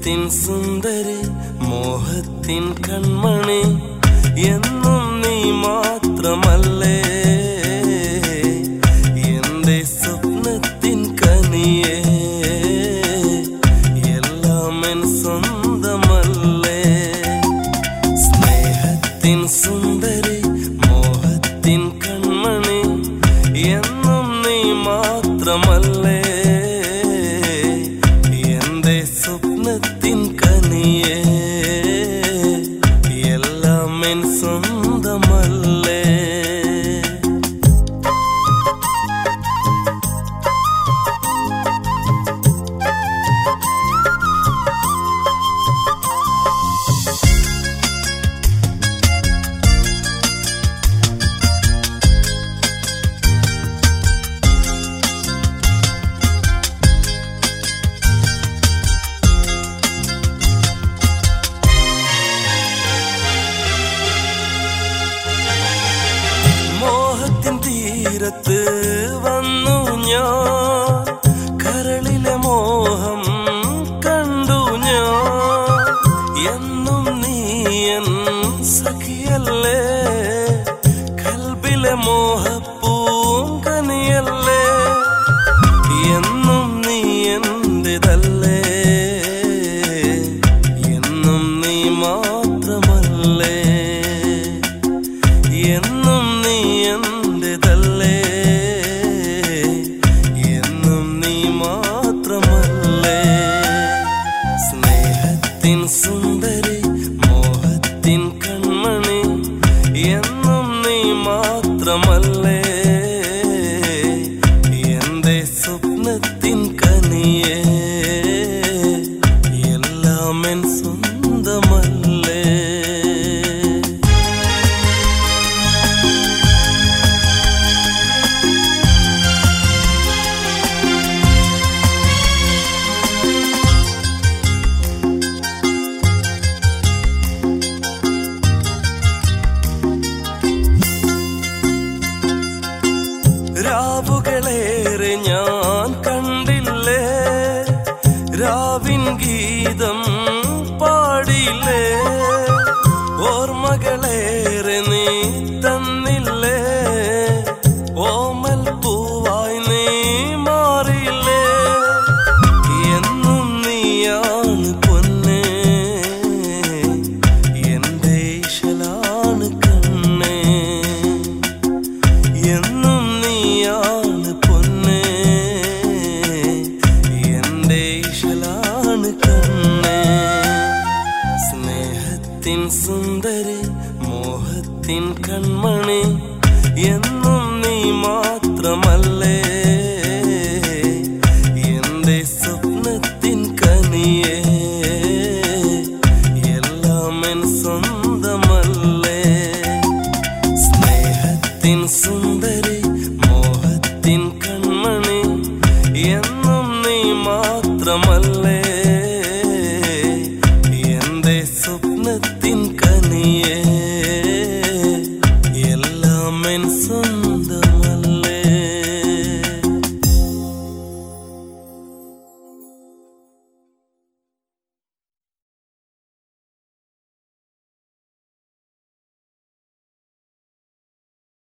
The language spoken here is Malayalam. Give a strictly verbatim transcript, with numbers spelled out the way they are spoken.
സ്നേഹത്തിൻ സുന്ദരി മോഹത്തിൻ കൺമണി എന്നും നീ മാത്രമല്ലേ എന്റെ സ്വപ്നത്തിൻ കനിയേ എല്ലാം എൻ സ്വന്തമല്ലേ സ്നേഹത്തിൻ സുന്ദരി മോഹത്തിൻ കൺമണി എന്നും നീ മാത്രമല്ലേ എന്റെ സ്വപ്നത്തിൻ കനിയേ എല്ലാം എൻ സ്വന്തമല്ലേ തീരത്ത് വന്നു ഞാൻ കരളിലെ മോഹം കണ്ടു ഞാൻ എന്നും നീ എൻ സഖിയല്ലേ കൽബിലെ മോഹപ്പൂങ്കനിയല്ലേ എന്നും നീ എന്റേതല്ലേ എന്നും നീ മാത്രമല്ലേ എന്നും നീ എന്റേതല്ലേ എന്നും നീ മാത്രമല്ലേ സ്നേഹത്തിൻ സുന്ദരി മോഹത്തിൻ കൺമണി എന്നും നീ മാത്രമല്ലേ എന്റെ സ്വപ്നത്തിൻ കനിയേ എല്ലാം എൻ സ്വന്തമല്ലേ രാവുകളേറെ ഞാൻ കണ്ടില്ലേ രാവിൻ ഗീതം പാടില്ലേ ഓർമ്മകളേറെ നീ തന്നില്ലേ ഓമൽ പൂവായി നീ മാറിയില്ലേ എന്നും നീയാണ് പൊന്നേ എന്റെ ഇശലാണ് കണ്ണേ എന്നും നീയാണ് പൊന്നേ എന്റെ ഇശലാണ് കണ്ണേ സ്നേഹത്തിൻ സുന്ദരി മോഹത്തിൻ കൺമണി എന്നും